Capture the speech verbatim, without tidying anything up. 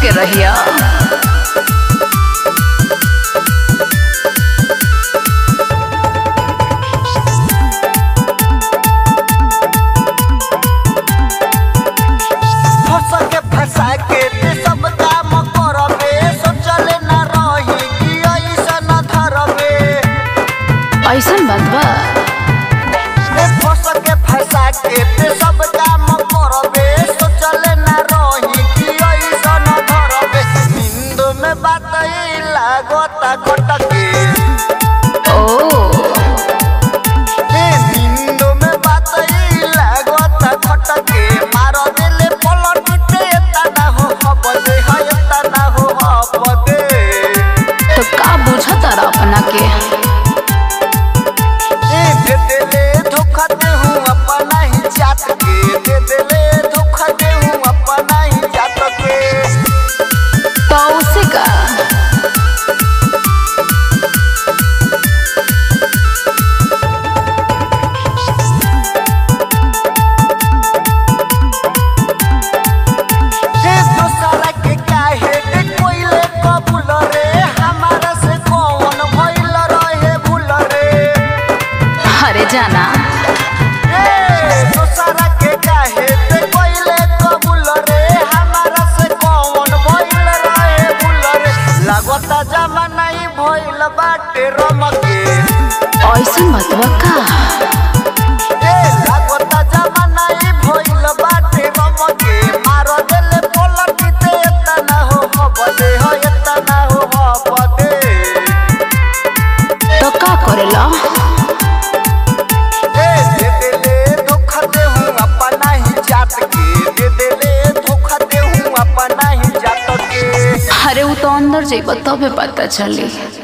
के रहिया। ऐसन बात बा के फंसा के ते सब काम करबे सोचले ना रही कि ऐसन धरबे नींद में बात ई लागता खटके ओ ए नींद में बात ई लागता खटके मार देले पलटते तना हो हबदे हयता ना हो हबदे तो का बुझता रा अपना के जाना दूसरा के काहे ते कोइले कबूल रे हमारा से कौन भइल रहे भूल रे लागता जमाना ही भइल बाटे रमके ऐसन मतवा का ए लागता जमाना ही भइल बाटे रमके मार देले पलटते तना हो हबदे हो तना हो हबदे तो का करेला अरे वो तो अंदर जाइबा तबे पता चली।